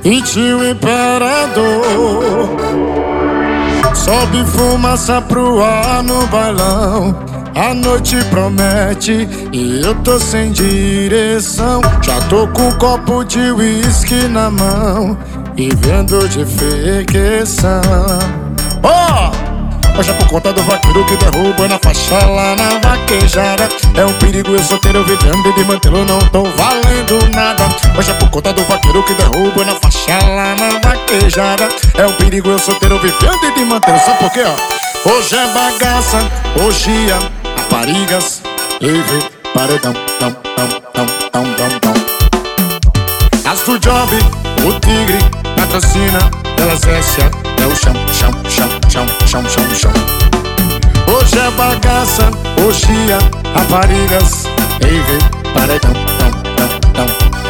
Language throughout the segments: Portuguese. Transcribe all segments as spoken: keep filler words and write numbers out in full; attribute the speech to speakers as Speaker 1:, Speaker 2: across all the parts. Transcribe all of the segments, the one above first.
Speaker 1: e tio imperador. Sobe fumaça pro ar no bailão, a noite promete e eu tô sem direção. Já tô com um copo de uísque na mão e vendo de fequeção. Oh! Hoje é por conta do vaqueiro que derruba na faixa lá na vaquejada. É um perigo eu solteiro vivendo e de mantê-lo não tô valendo nada. Hoje é por conta do vaqueiro que derruba na faixa lá na vaquejada. É um perigo eu solteiro vivendo e de mantê-lo. Sabe por quê, ó? Hoje é bagaça, orgia, raparigas, livre, paredão, tão, tão, tão, tão, tão, tão. As do job, o tigre, patrocina, elas descem até o chão, chão, chão, chão, chão, chão, chão. Hoje é bagaça, orgia, raparigas, rave, paredão, tão, tão,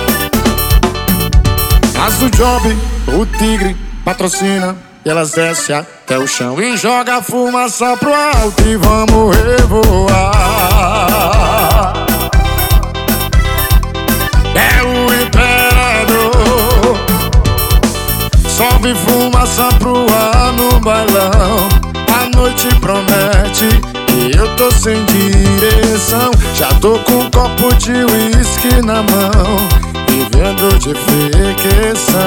Speaker 1: tão. As do job, o tigre, patrocina, e elas descem até o chão e joga fumaça pro alto e vamos revoar. É o imperador. Sobe fumaça pro ar no bailão, a noite promete e eu tô sem direção. Já tô com um copo de uísque na mão, vivendo de fequeção.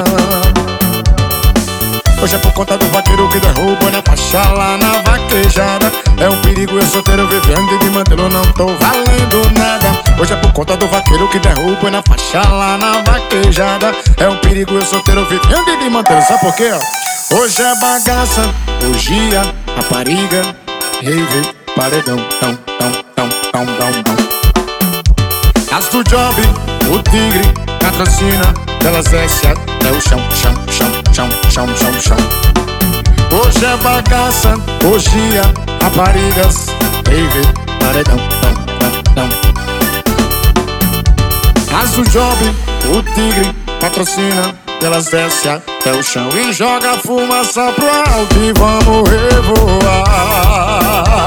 Speaker 1: Hoje é por conta do vaqueiro que derruba na faixa lá na vaquejada. É um perigo eu solteiro vivendo e de mantê-lo não tô valendo nada. Hoje é por conta do vaqueiro que derruba na faixa lá na vaquejada. É um perigo eu solteiro vivendo e de mantê-lo. Sabe por quê, ó? Hoje é bagaça, orgia, rapariga, rave, paredão, tão, tão, tão, tão, tão, tão. As do job, o tigre, patrocina, elas descem até o chão, chão, chão, chão, chão, chão, chão. Hoje é bagaça, orgia, raparigas, rave, paredão, tão, tão, tão. As do job, o tigre, patrocina, elas descem até o chão e joga fumaça pro alto e vamos revoar.